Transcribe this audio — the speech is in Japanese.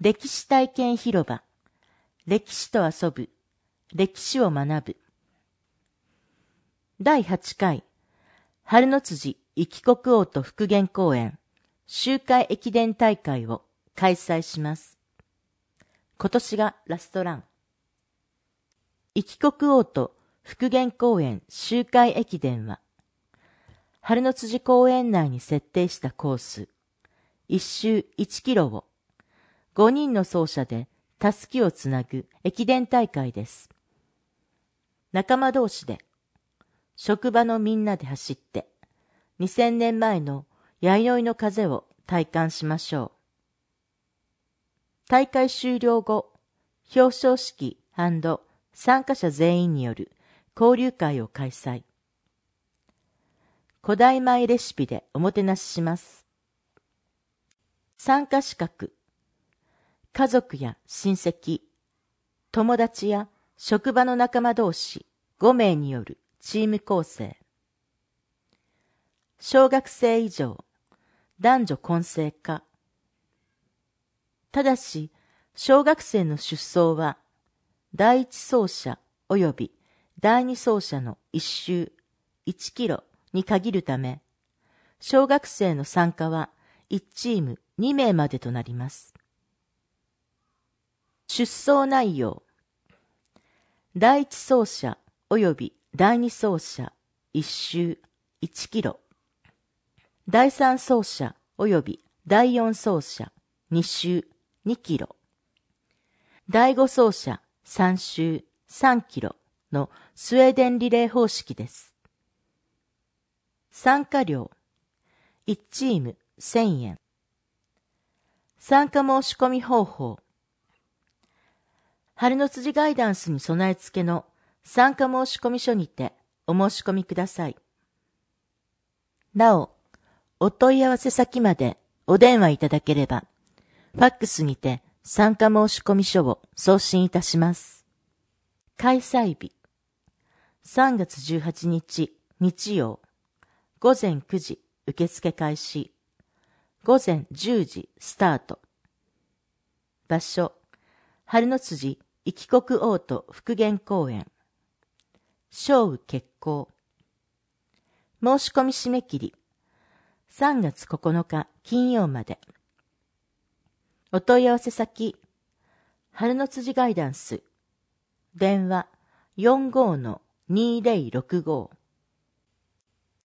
歴史体験広場、歴史と遊ぶ、歴史を学ぶ。第8回、春の辻壱岐国王と復元公園周回駅伝大会を開催します。今年がラストラン。壱岐国王と復元公園周回駅伝は、春の辻公園内に設定したコース、1周1キロを5人の走者でたすきをつなぐ駅伝大会です。仲間同士で、職場のみんなで走って、2000年前の弥生の風を体感しましょう。大会終了後、表彰式&参加者全員による交流会を開催。古代米レシピでおもてなしします。参加資格、家族や親戚、友達や職場の仲間同士5名によるチーム構成。小学生以上、男女混成化。ただし、小学生の出走は、第一走者及び第二走者の1周1キロに限るため、小学生の参加は1チーム2名までとなります。出走内容。第一走者及び第二走者1周1キロ。第三走者及び第四走者2周2キロ。第五走者3周3キロのスウェーデンリレー方式です。参加料。1チーム1000円。参加申し込み方法。春の辻ガイダンスに備え付けの参加申込書にてお申し込みください。なお、お問い合わせ先までお電話いただければ、ファックスにて参加申込書を送信いたします。開催日。3月18日日曜、午前9時受付開始。午前10時スタート。場所、春の辻壱岐国王と復元公園。少雨決行。申し込み締め切り。3月9日金曜まで。お問い合わせ先、春の辻ガイダンス。電話 45-2065